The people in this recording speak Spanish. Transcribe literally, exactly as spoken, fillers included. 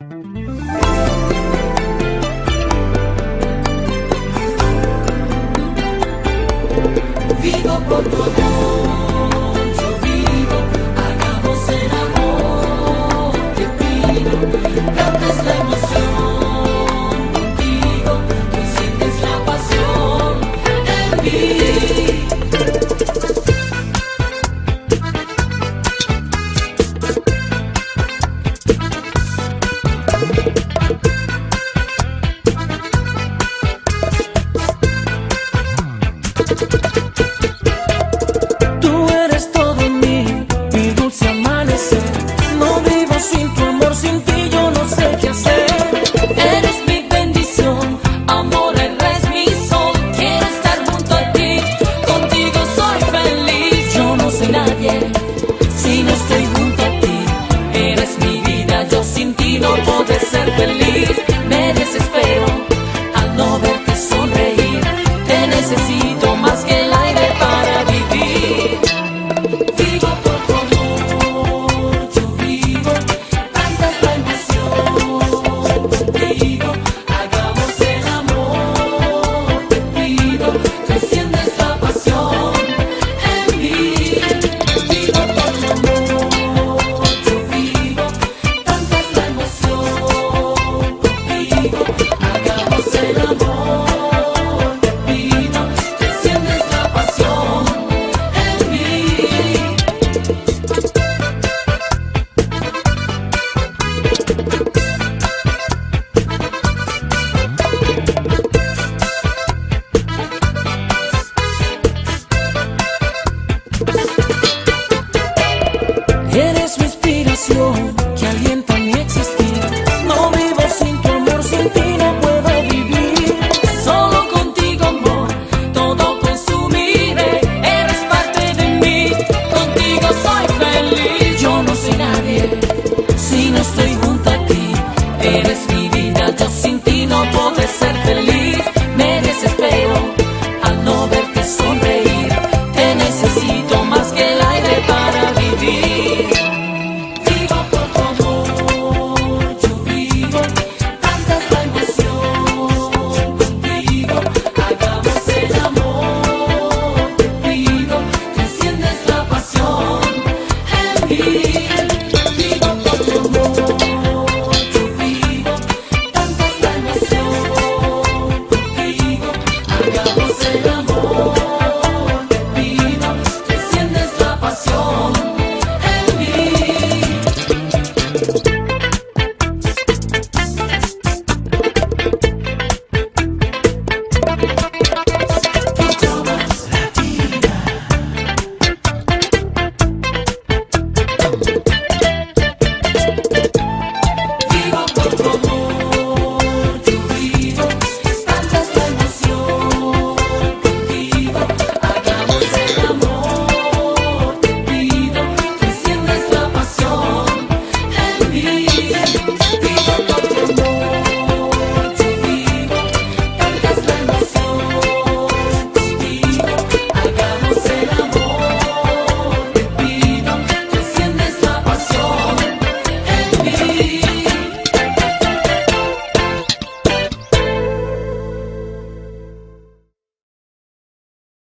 Vivo por tu amor, yo vivo, hagamos el amor, te pido, captes la emoción contigo, tú sientes la pasión en mí. Tú eres todo en mí, mi dulce amanecer. No vivo sin tu amor, sin ti yo no sé qué hacer. Eres mi bendición, amor, eres mi sol. Quiero estar junto a ti, contigo soy feliz. Yo no soy nadie Si no estoy junto a ti, eres mi vida, yo sin ti no podré ser feliz.